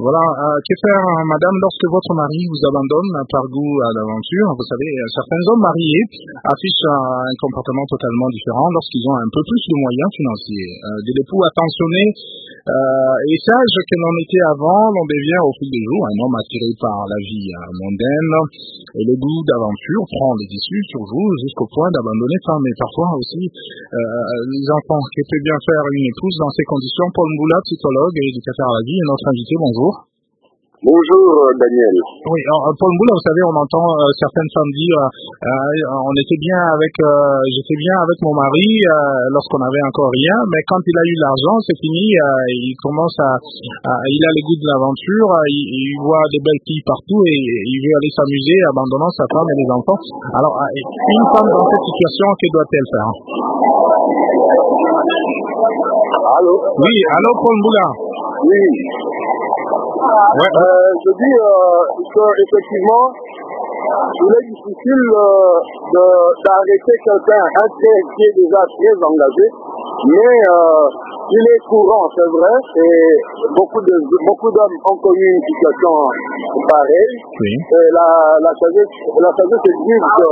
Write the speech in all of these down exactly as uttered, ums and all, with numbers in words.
Voilà, euh, que faire, euh, madame, lorsque votre mari vous abandonne par goût à l'aventure? Vous savez, euh, certains hommes mariés affichent euh, un comportement totalement différent lorsqu'ils ont un peu plus de moyens financiers. Euh, de l'époux attentionné euh, et sage que l'on était avant, l'on devient au fil des jours un homme attiré par la vie euh, mondaine, et le goût d'aventure prend les issues sur vous jusqu'au point d'abandonner femme et parfois aussi euh, les enfants. Que peut bien faire une épouse dans ces conditions? Paul Mboula, psychologue et éducateur à la vie, est notre invité. Bonjour. Bonjour Daniel. Oui, alors, Paul Mboula, vous savez, on entend euh, certaines femmes dire euh, euh, on était bien avec, euh, j'étais bien avec mon mari euh, lorsqu'on n'avait encore rien, mais quand il a eu l'argent, c'est fini. Euh, il commence à, à, il a les goûts de l'aventure, euh, il, il voit des belles filles partout et, et il veut aller s'amuser, abandonnant sa femme et les enfants. Alors, euh, une femme dans cette situation, que doit-elle faire? Allô? Oui, allô, Paul Mboula. Oui. Ouais. Euh, je dis euh, que effectivement, il est difficile euh, de, d'arrêter quelqu'un, un très, qui est déjà très engagé, mais euh, il est courant, c'est vrai, et beaucoup de beaucoup d'hommes ont connu une situation pareille. Oui. Et la, la sagesse, la sagesse exige que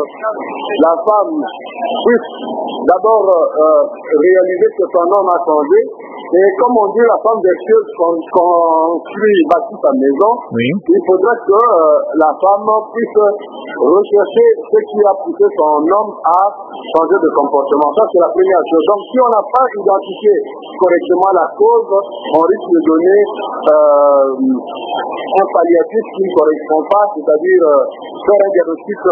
la femme puisse d'abord euh, réaliser que son homme a changé. Et comme on dit, la femme vertueuse construit, bâtit sa maison. Oui. Il faudrait que euh, la femme puisse rechercher ce qui a poussé son homme à changer de comportement. Ça, c'est la première chose. Donc, si on n'a pas identifié correctement la cause, on risque de donner euh, un palliatif qui ne correspond pas, c'est-à-dire euh, faire un diagnostic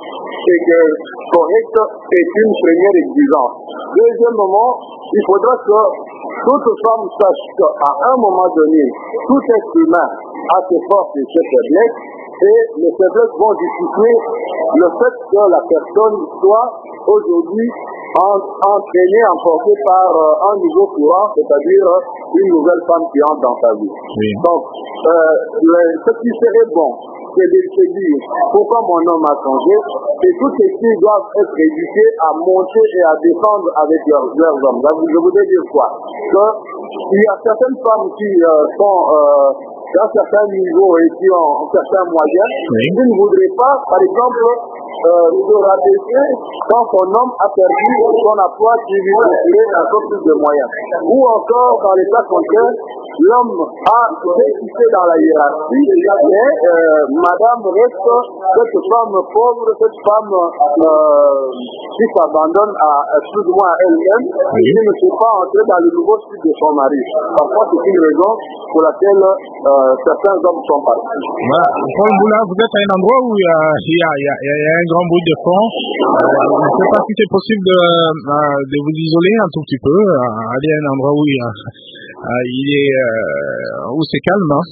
euh, correct est une première exigence. Deuxièmement, il faudra que toute femme sache qu'à un moment donné, tout être humain a ses forces et ses faiblesses, et les faiblesses vont justifier le fait que la personne soit aujourd'hui entraînée, emportée par euh, un nouveau courant, c'est-à-dire une nouvelle femme qui entre dans sa vie. Oui. Donc, euh, le, ce qui serait bon, c'est de se dire pourquoi mon homme a changé, et toutes ces filles doivent être éduquées à monter et à descendre avec leurs, leurs hommes. Donc, je voudrais dire quoi? Que il y a certaines femmes qui euh, sont euh, d'un certain niveau et qui ont certains moyens, oui. qui ne voudraient pas, par exemple, euh, se rabaisser quand son homme a perdu son emploi qui lui procurait un peu plus de moyens. Ou encore, dans les cas contraires, l'homme a décidé dans la hiérarchie, mais euh, madame reste cette femme pauvre, cette femme euh, qui s'abandonne à, à plus ou moins à elle-même, oui. et qui ne sait pas entrer dans le nouveau style de son mari. Parfois, c'est une raison pour laquelle euh, certains hommes sont partis. Voilà. Paul Mboula, vous êtes à un endroit où il y a, il y a, il y a, il y a un grand bruit de fond. Euh, je ne sais pas si c'est possible de, euh, de vous isoler un tout petit peu, euh, aller à un endroit où il, y a, euh, il est euh, où c'est calme. Hein.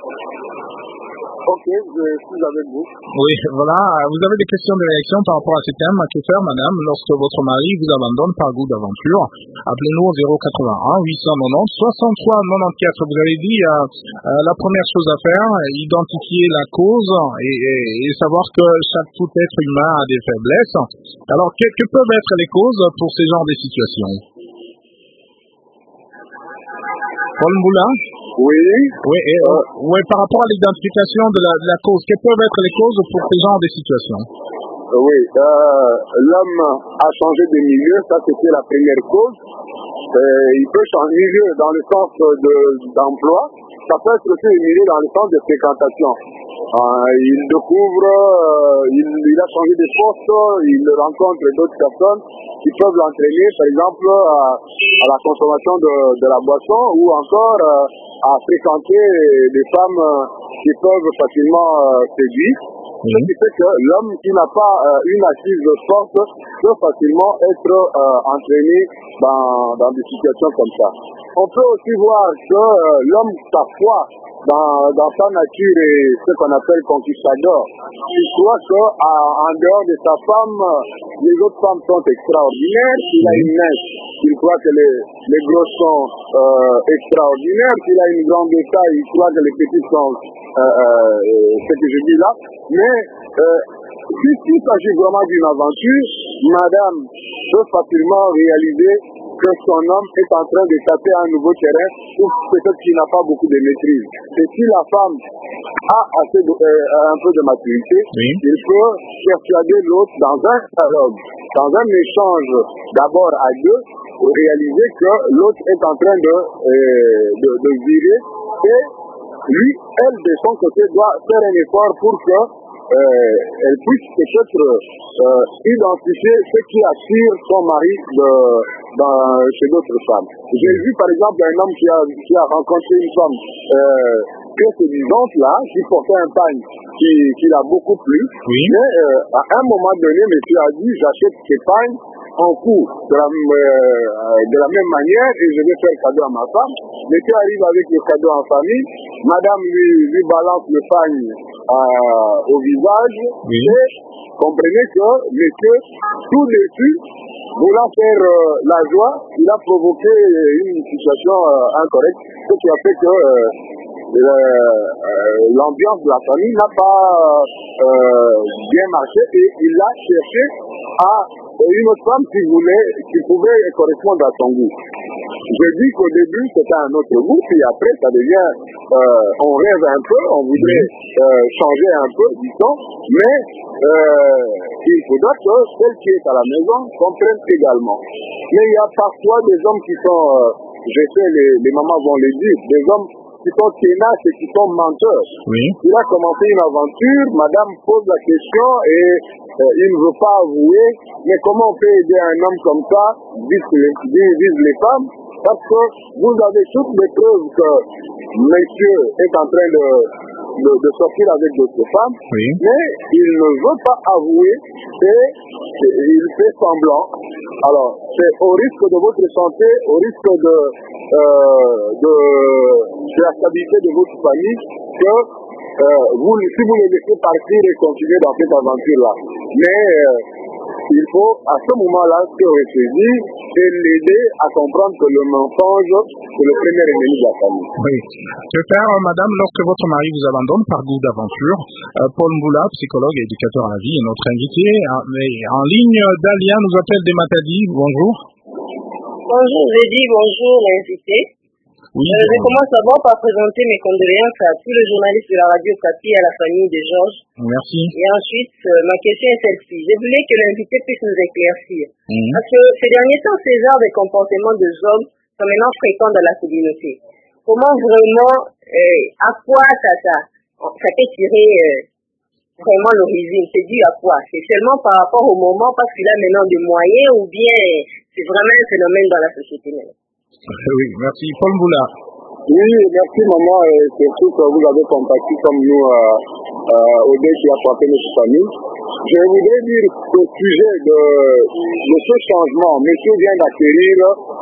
Ok, je suis avec vous. Oui, voilà. Vous avez des questions de réaction par rapport à ce thème. Que faire, madame, lorsque votre mari vous abandonne par goût d'aventure? Appelez-nous au zéro quatre-vingt-un huit cent quatre-vingt-dix soixante-trois quatre-vingt-quatorze. Vous avez dit euh, euh, la première chose à faire, identifier la cause et, et, et savoir que chaque tout être humain a des faiblesses. Alors, que, que peuvent être les causes pour ces genres de situations? Paul Mboula? Oui. Oui, et, euh, oui, par rapport à l'identification de la, de la cause, quelles peuvent être les causes pour ces genres de situations? Oui, euh, l'homme a changé de milieu, ça c'était la première cause. Euh, il peut changer de milieu dans le sens de, d'emploi, ça peut être aussi un milieu dans le sens de fréquentation. Euh, il découvre, euh, il, il a changé de poste, il rencontre d'autres personnes qui peuvent l'entraîner, par exemple, à, à la consommation de, de la boisson ou encore euh, à fréquenter des femmes qui peuvent facilement euh, séduire. Oui. Ce qui fait que l'homme qui n'a pas euh, une assise forte peut facilement être euh, entraîné dans, dans des situations comme ça. On peut aussi voir que euh, l'homme, parfois, dans, dans sa nature est ce qu'on appelle conquistador. Il croit qu'en dehors de sa femme, les autres femmes sont extraordinaires. S'il a une mince, il croit que les, les grosses sont euh, extraordinaires. S'il a une grande taille, il croit que les petites sont euh, euh, ce que je dis là. Mais euh, si il s'agit vraiment d'une aventure, madame peut facilement réaliser que son homme est en train de taper un nouveau terrain ou peut-être qu'il n'a pas beaucoup de maîtrise. Et si la femme a assez de, euh, un peu de maturité, oui. il peut persuader l'autre dans un dialogue, dans un échange d'abord à deux, pour réaliser que l'autre est en train de, euh, de, de virer et lui, elle, de son côté, doit faire un effort pour que euh, elle puisse peut-être euh, identifier ce qui attire son mari de, dans, chez d'autres femmes. J'ai vu par exemple un homme qui a, qui a rencontré une femme euh, très séduisante là, qui portait un pagne qui, qui l'a beaucoup plu. Oui. Mais euh, à un moment donné, monsieur a dit, j'achète ces pagnes en cours de la, euh, de la même manière et je vais faire cadeau à ma femme. Monsieur arrive avec le cadeau en famille, madame lui, lui balance le pagne euh, au visage, oui. et comprenez que monsieur, tout dessus, voulant faire euh, la joie, il a provoqué une situation euh, incorrecte, ce qui a fait que euh, l'ambiance de la famille n'a pas euh, bien marché et il a cherché à une autre femme qui voulait, qui pouvait correspondre à son goût. Je dis qu'au début c'était un autre goût, puis après ça devient, euh, on rêve un peu, on voudrait euh, changer un peu, disons, mais euh, il faudra que celle qui est à la maison comprenne également. Mais il y a parfois des hommes qui sont, euh, je sais, les, les mamans vont le dire, des hommes qui sont tenaces et qui sont menteurs. Oui. Il a commencé une aventure, madame pose la question et euh, il ne veut pas avouer, mais comment on peut aider un homme comme ça, disent les, disent les femmes, parce que vous avez toutes les preuves que monsieur est en train de, de, de sortir avec d'autres femmes, oui. mais il ne veut pas avouer et, et il fait semblant. Alors, c'est au risque de votre santé, au risque de, euh, de, de la stabilité de votre famille, que euh, vous, si vous les laissez partir et continuer dans cette aventure-là. Mais euh, il faut à ce moment-là se ressaisir et l'aider à comprendre que le mensonge, c'est le premier ennemi de la famille. Oui. Que faire, madame, lorsque votre mari vous abandonne par goût d'aventure? euh, Paul Mboula, psychologue et éducateur à la vie, est notre invité. Mais en ligne, Dalia nous appelle des Matadi. Bonjour. Bonjour, j'ai dit bonjour, l'invité. Oui, euh, je commence d'abord par présenter mes condoléances à tous les journalistes de la radio Kapi et à la famille de Georges. Merci. Et ensuite, euh, ma question est celle-ci. Je voulais que l'invité puisse nous éclaircir. Mmh. Parce que ces derniers temps, ces genres de comportements des hommes sont maintenant fréquents dans la communauté. Comment vraiment, euh, à quoi ça, ça, ça peut tirer euh, vraiment l'origine? C'est dû à quoi? C'est seulement par rapport au moment parce qu'il a maintenant des moyens ou bien c'est vraiment un phénomène dans la société maintenant? Oui, merci. Paul Mboula. Oui, merci maman, et surtout que vous avez contacté comme nous euh, euh, au dé qui a porté notre famille. Je voudrais dire qu'au sujet de, de ce changement, monsieur vient d'acquérir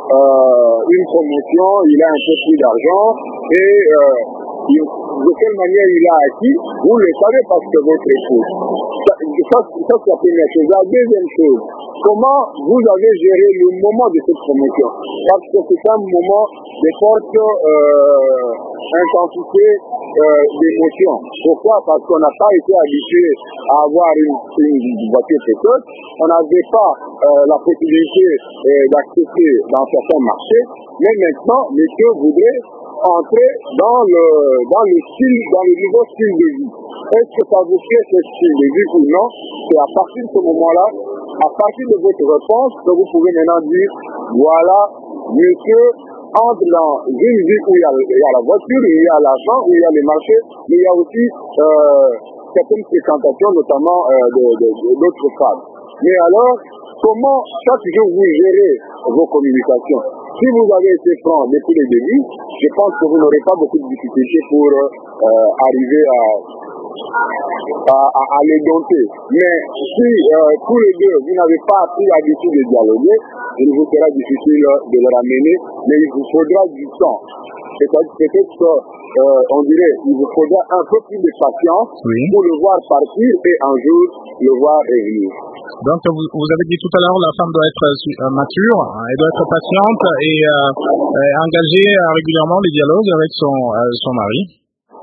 euh, une promotion, il a un peu plus d'argent et euh, il, de quelle manière il a acquis, vous le savez parce que votre épouse. Ça, ça, ça c'est la première chose. La deuxième chose, comment vous avez géré le moment de cette promotion? Parce que c'est un moment de forte euh, intensité euh, d'émotion. Pourquoi? Parce qu'on n'a pas été habitué à avoir une, une voiture pétrole. On n'avait pas euh, la possibilité euh, d'accéder dans certains marchés. Mais maintenant, monsieur voudrait entrer dans le, dans le style, dans le nouveau style de vie. Est-ce que ça vous fait ce style de vie ou non? C'est à partir de ce moment-là, à partir de votre réponse, que vous pouvez maintenant dire, voilà, monsieur entre dans une vie où il y a, il y a la voiture, il y a l'argent, où il y a les marchés, mais il y a aussi euh, certaines fréquentations, notamment euh, de, de, de, d'autres femmes. Mais alors, comment chaque jour vous gérez vos communications? Si vous avez été franc depuis le début, je pense que vous n'aurez pas beaucoup de difficultés pour euh, arriver à, à, à, à les dompter. Mais si euh, tous les deux, vous n'avez pas pris l'habitude de dialoguer, il vous sera difficile de le ramener, mais il vous faudra du temps. C'est-à-dire peut-être que, euh, on dirait, il vous faudra un peu plus de patience oui. pour le voir partir et un jour le voir revenir. Donc, vous, vous avez dit tout à l'heure, la femme doit être euh, mature, elle doit être patiente et euh, euh, engager euh, régulièrement les dialogues avec son, euh, son mari.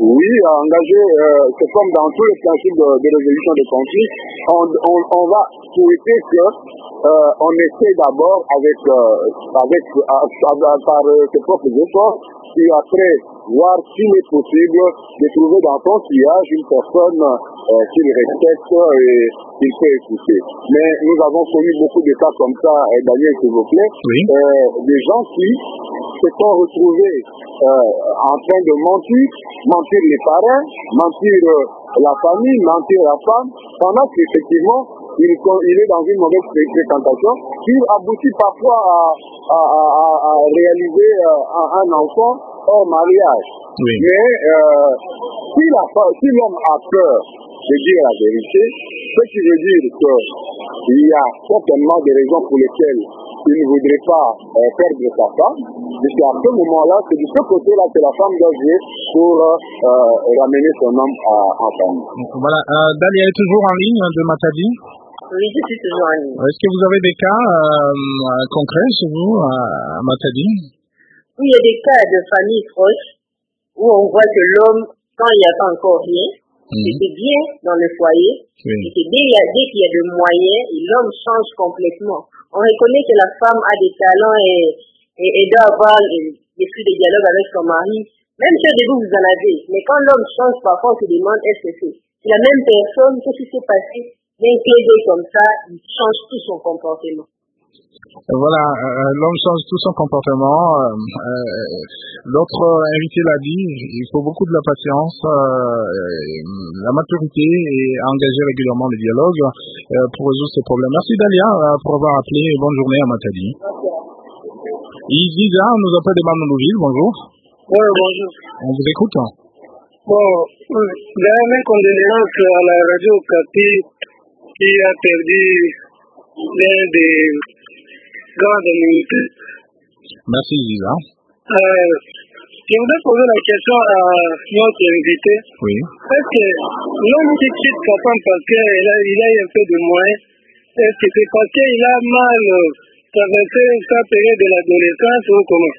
Oui, engagé, euh, c'est comme dans tous les principes de, de résolution des conflits, on, on, on va souhaiter que euh, on essaie d'abord avec, euh, avec à, à, à, par euh, ses propres efforts, puis après voir s'il est possible de trouver dans son sillage une personne euh, qu'il respecte et qu'il peut écouter. Mais nous avons connu beaucoup de cas comme ça, et Daniel, s'il vous plaît, oui. euh, des gens qui se sont retrouvés euh, en train de mentir, mentir les parents, mentir euh, la famille, mentir la femme, pendant qu'effectivement, il, il est dans une mauvaise fréquentation, qui aboutit parfois à, à, à, à réaliser euh, un, un enfant hors mariage. Oui. Mais euh, si, la, si l'homme a peur de dire la vérité, ce qui veut dire qu'il y a certainement des raisons pour lesquelles il ne voudrait pas euh, perdre sa femme, et c'est à ce moment-là, c'est de ce côté-là que la femme doit jouer pour euh, ramener son homme à, en famille. Voilà, euh, Dalia est toujours en ligne de Matadi. Oui, je suis toujours en ligne. Est-ce que vous avez des cas euh, concrets chez vous à, à Matadi? Oui, il y a des cas de familles proches où on voit que l'homme, quand il n'y a pas encore rien, mmh. c'était bien dans le foyer, oui. et que dès, dès qu'il y a des moyens, l'homme change complètement. On reconnaît que la femme a des talents et, et, et doit avoir l'esprit de dialogue avec son mari. Même si au début vous en avez, mais quand l'homme change, parfois on se demande est-ce que c'est la même personne, qu'est-ce qui s'est passé? D'un clé d'œil comme ça, il change tout son comportement. Voilà, euh, l'homme change tout son comportement. Euh, euh, L'autre invité l'a dit, il faut beaucoup de la patience, euh, la maturité et engager régulièrement le dialogue euh, pour résoudre ces problèmes. Merci Dalia euh, pour avoir appelé et bonne journée à Matadi. Iziza nous appelle de Mamoulouville, bonjour. Oui, bonjour. On vous écoute. Bon, d'ailleurs, mes condoléances à la radio Kapi qui a perdu l'un des grands de l'unité. Merci Iziza. Euh, je voudrais poser la question à notre invité. Oui. Est-ce que l'homme qui quitte sa femme parce qu'il a, il a un peu de moyens, est-ce que c'est parce qu'il a mal traversé sa période de l'adolescence ou comment?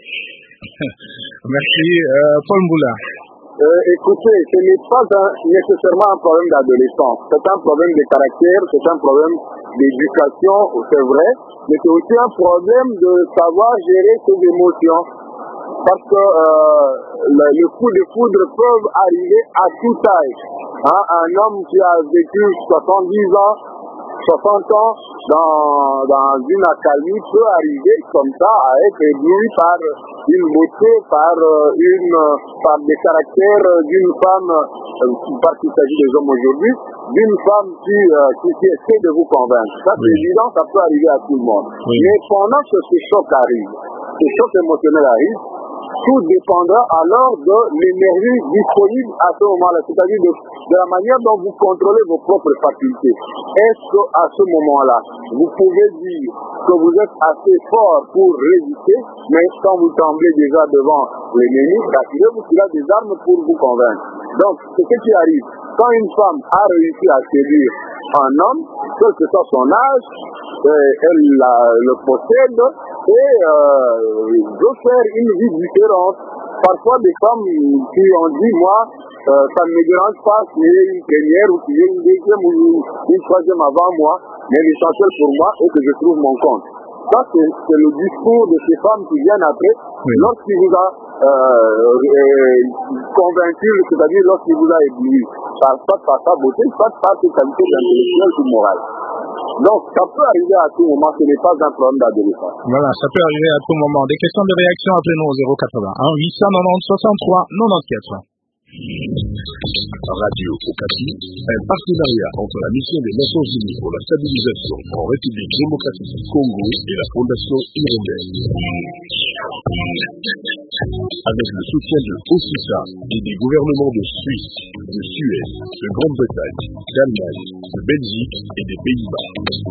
Merci. Euh, Paul Mboula. Euh, écoutez, ce n'est pas un, nécessairement un problème d'adolescence. C'est un problème de caractère, c'est un problème d'éducation, c'est vrai, mais c'est aussi un problème de savoir gérer ses émotions. Parce que euh, le, le coup de foudre peut arriver à tout âge. Hein, un homme qui a vécu soixante-dix ans, soixante ans dans, dans une accalmie peut arriver comme ça à être ébloui par une beauté, par une par des caractères d'une femme, parce qu'il s'agit des hommes aujourd'hui, d'une femme qui, euh, qui, qui essaie de vous convaincre. Ça c'est évident, ça peut arriver à tout le monde. Oui. Mais pendant que ce choc arrive, ce choc émotionnel arrive, tout dépendra alors de l'énergie disponible à ce moment-là, c'est-à-dire de, de la manière dont vous contrôlez vos propres facultés. Est-ce qu'à ce moment-là, vous pouvez dire que vous êtes assez fort pour résister, mais quand vous tremblez déjà devant l'ennemi, rassurez-vous qu'il a des armes pour vous convaincre. Donc, c'est ce qui arrive. Quand une femme a réussi à séduire un homme, quel que soit son âge, euh, elle la, le possède et euh, veut faire une vie différente. Parfois, des femmes qui ont dit, moi, euh, ça ne me dérange pas qu'il y ait une première ou qu'il y ait une deuxième ou une, une troisième avant moi, mais l'essentiel pour moi est que je trouve mon compte. Ça, c'est, c'est le discours de ces femmes qui viennent après, oui. lorsqu'il vous a euh, euh, convaincu, c'est-à-dire lorsqu'il vous a ébloui, par, pas par sa beauté, pas par ses qualités intellectuelles ou morales. Donc, ça peut arriver à tout moment, ce n'est pas un problème d'adolescence. Voilà, ça peut arriver à tout moment. Des questions de réaction, appelez-nous au zéro quatre-vingts huit cent quatre-vingt-dix soixante-trois quatre-vingt-quatorze. Radio Okapi, un partenariat entre la mission des Nations Unies pour la stabilisation en République démocratique du Congo et la Fondation Hirondelle. Avec le soutien de OSISA et des gouvernements de Suisse, de Suède, de Grande-Bretagne, d'Allemagne, de Belgique et des Pays-Bas.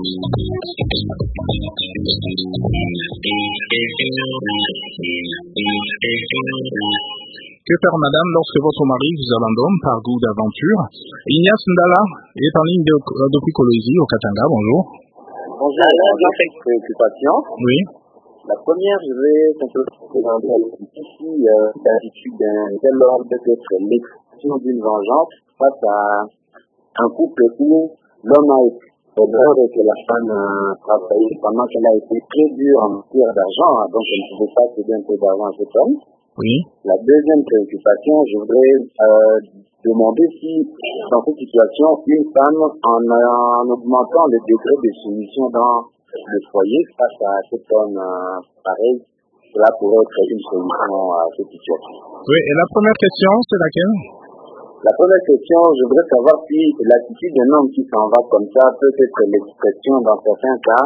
Que faire, madame, lorsque votre mari vous abandonne par goût d'aventure? Ignace Ndala est en ligne de, depuis Kolwezi, au Katanga. Bonjour. Bonjour. Alors, j'ai une préoccupation. Oui. La première, je vais simplement présenter à l'équipe ici euh, l'attitude d'un tel ordre d'être l'expression question d'une vengeance face à un couple où l'homme a été d'abord et que la femme a travaillé pendant qu'elle a été très dure en matière d'argent, hein, donc elle ne pouvait pas céder un peu d'argent à cet homme. Oui. La deuxième préoccupation, je voudrais euh, demander si, dans cette situation, une femme, en, en augmentant le degré de soumission dans le foyer face à cet homme euh, pareil, cela pourrait être une solution à cette situation. Oui, et la première question, c'est laquelle? La première question, je voudrais savoir si l'attitude d'un homme qui s'en va comme ça peut être l'expression, dans certains cas,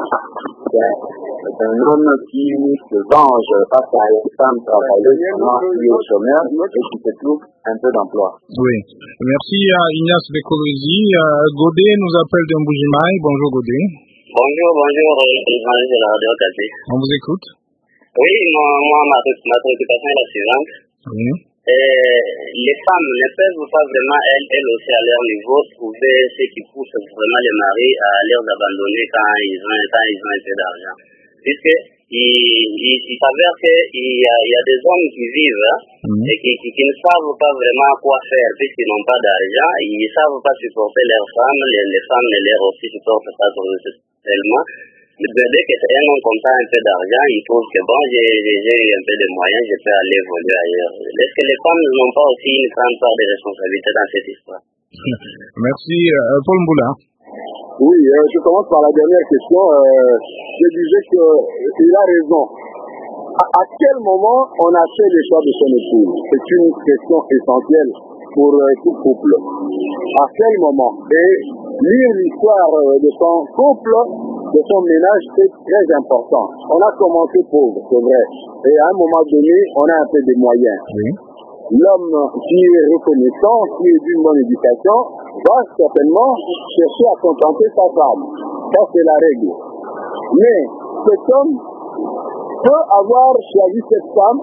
d'un homme qui se venge face à une femme travailleuse qui est au chômeur et qui se trouve un peu d'emploi. Oui. Merci à Ignace Bekolosi. Euh, Godet nous appelle de Mbujimaï. Bonjour Godet. Bonjour, bonjour, journaliste de la radio Kati. On vous écoute. Oui, moi, moi ma, ma préoccupation est la suivante. Oui. Et les femmes ne peuvent pas vraiment, elles, elles aussi à leur niveau, trouver ce qui pousse vraiment les maris à les abandonner quand ils ont, quand ils ont un peu d'argent. Puisque il, il, il s'avère qu'il y a, il y a des hommes qui vivent mmh. et qui, qui, qui ne savent pas vraiment quoi faire puisqu'ils n'ont pas d'argent, ils ne savent pas supporter leurs femmes, les, les femmes ne les aussi supportent pas tellement. Mais dès que c'est un homme comme ça, un peu d'argent, il trouve que bon, j'ai, j'ai eu un peu de moyens, je peux aller évoluer ailleurs. Est-ce que les femmes n'ont pas aussi une grande part de responsabilité dans cette histoire? Merci. Euh, Paul Mboula. Oui, euh, je commence par la dernière question. Euh, je disais qu'il a raison. À, à quel moment on a fait le choix de son épouse? C'est une question essentielle pour euh, tout couple. À quel moment? Et lire l'histoire euh, de son couple, de son ménage, c'est très important. On a commencé pauvre, c'est vrai. Et à un moment donné, on a un peu de moyens. Oui. L'homme qui est reconnaissant, qui est d'une bonne éducation, va certainement chercher à contenter sa femme. Ça, c'est la règle. Mais cet homme peut avoir choisi cette femme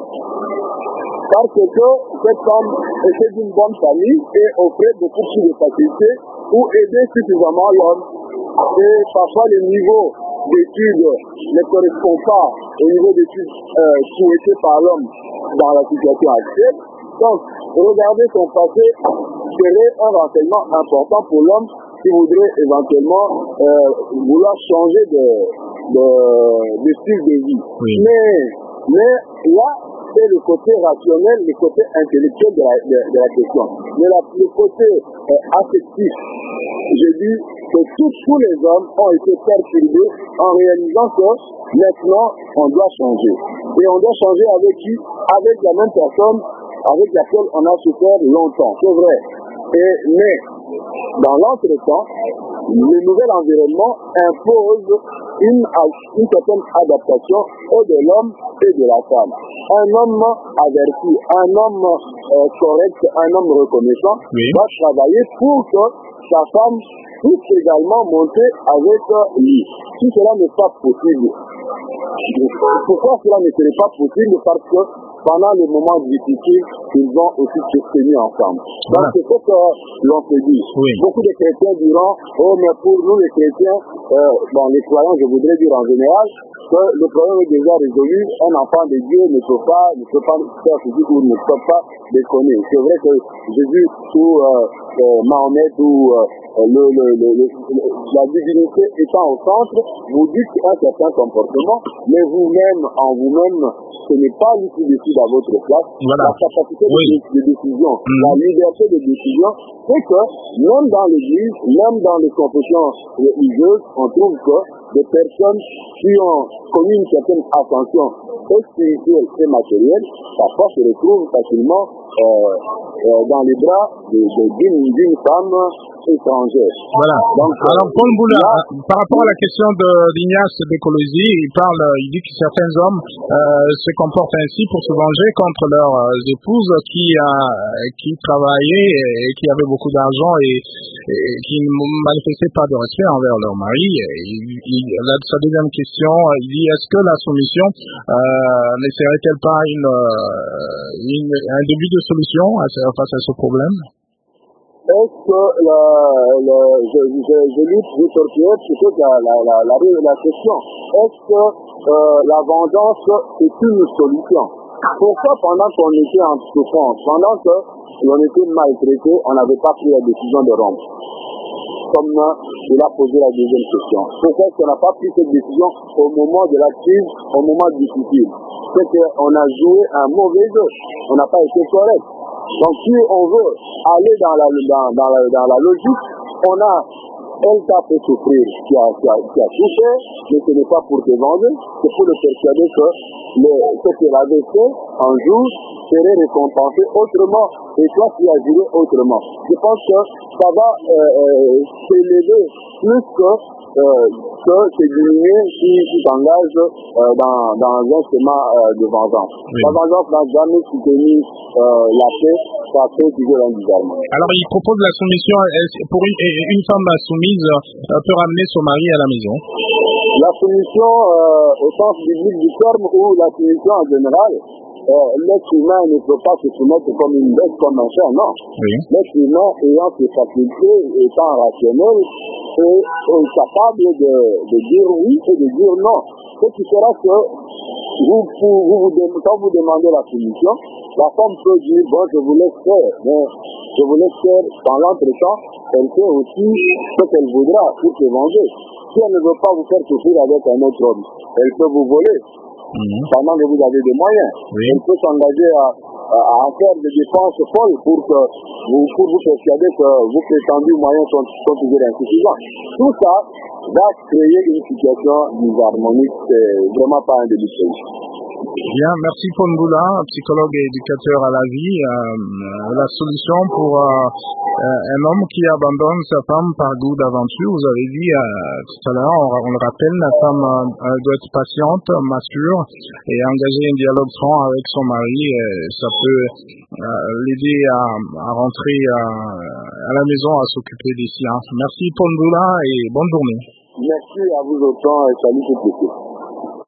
parce que cette femme était d'une bonne famille et offrait beaucoup plus de facilités pour aider suffisamment l'homme. Et parfois le niveau d'études ne correspond pas au niveau d'études euh, souhaité par l'homme dans la situation actuelle. Donc, regarder son passé serait un renseignement important pour l'homme qui voudrait éventuellement euh, vouloir changer de, de, de style de vie. Oui. Mais, mais là, c'est le côté rationnel, le côté intellectuel de la, de, de la question. Mais la, le côté euh, affectif, j'ai dit que tous, tous les hommes ont été perturbés en réalisant que maintenant, on doit changer. Et on doit changer avec qui? Avec la même personne avec laquelle on a souffert longtemps. C'est vrai. Et, mais, dans l'entretemps, le nouvel environnement impose une, une certaine adaptation et de l'homme et de la femme. Un homme averti, un homme euh, correct, un homme reconnaissant oui. va travailler pour que sa femme puisse également monter avec lui. Si cela n'est pas possible, pourquoi cela ne serait pas possible? Parce que pendant les moments difficiles, ils vont aussi se tenir ensemble. Donc, c'est ce que l'on se dit. Oui. Beaucoup de chrétiens diront, oh, mais pour nous les chrétiens, euh, bon, les croyants, je voudrais dire en général, que le problème est déjà résolu. Un enfant de Dieu ne peut pas, ne peut pas faire ce ou ne peut pas déconner. C'est vrai que Jésus ou euh, euh, Mahomet ou euh, le, le, le, le, la divinité étant au centre, vous dites un certain comportement, mais vous-même, en vous-même, ce n'est pas lui qui décide à votre place. Voilà. La capacité oui. de, de décision, mmh. la liberté de décision, c'est que même dans l'église, même dans les confessions religieuses, on trouve que des personnes qui ont connu une certaine ascension spirituelle et matérielle, parfois se retrouvent facilement euh, euh, dans les bras de, de, d'une, d'une femme étrangère. Voilà. Donc, alors, Paul Mboula, là, par rapport à la question de d'Ignace Bekolosi, il parle, il dit que certains hommes euh, se comportent ainsi pour se venger contre leurs euh, épouses qui, euh, qui travaillaient et qui avaient beaucoup d'argent et, et qui ne manifestaient pas de respect envers leur mari. Il, il, là, sa deuxième question, il dit, est-ce que la soumission euh, ne serait-elle pas une, une, un début de solution à, face à ce problème? Est-ce que la, la, je, je, je lutte, je torture plutôt que la, la, la, la, la question. Est-ce que euh, la vengeance est une solution? Pourquoi pendant qu'on était en souffrance, pendant que l'on était maltraité, on n'avait pas pris la décision de rompre? Comme il a posé la deuxième question. Pourquoi est-ce qu'on n'a pas pris cette décision au moment de la crise, au moment difficile? C'est qu'on a joué un mauvais jeu. On n'a pas été correct. Donc si on veut aller dans la, dans, dans la, dans la logique, on a un cas fait souffrir qui a, qui, a, qui a touché, mais ce n'est pas pour te vendre, c'est pour le persuader que le, ce qu'il avait fait un jour serait récompensé autrement et toi tu as juré autrement. Je pense que ça va euh, euh, s'élever plus que euh, que c'est diminué si tu t'engages euh, dans, dans un schéma euh, de vengeance. Oui. La vengeance n'a jamais soutenu euh, la paix, ça fait toujours un désarmement. Alors il propose la soumission pour une, une femme soumise euh, peut ramener son mari à la maison. La soumission euh, au sens biblique du terme ou la soumission en général, euh, l'être humain ne peut pas se soumettre comme une bête, comme un chien, non. Oui. L'être humain ayant ses facultés, étant rationnel, est capable de, de dire oui et de dire non. Ce qui fera que vous, vous, vous, vous, quand vous demandez la soumission, la femme peut dire, bon, je vous laisse faire, mais je vous laisse faire dans l'entretemps, elle fait aussi ce qu'elle voudra pour se venger. Si elle ne veut pas vous faire souffrir avec un autre homme, elle peut vous voler. Mmh. Pendant que vous avez des moyens. Oui. Elle peut s'engager à, à, à faire des dépenses folles pour que vous, pour vous persuader que vos prétendus moyens sont, sont toujours insuffisants. Tout ça va créer une situation disharmonique. C'est vraiment pas un début de solution. Bien, merci Pongoula, psychologue et éducateur à la vie. Euh, la solution pour euh, un homme qui abandonne sa femme par goût d'aventure, vous avez dit euh, tout à l'heure, on, on le rappelle, la femme euh, doit être patiente, mature et engager un dialogue franc avec son mari. Et ça peut euh, l'aider à, à rentrer à, à la maison, à s'occuper des siens. Merci Pongoula et bonne journée. Merci à vous autant et salut tout le monde.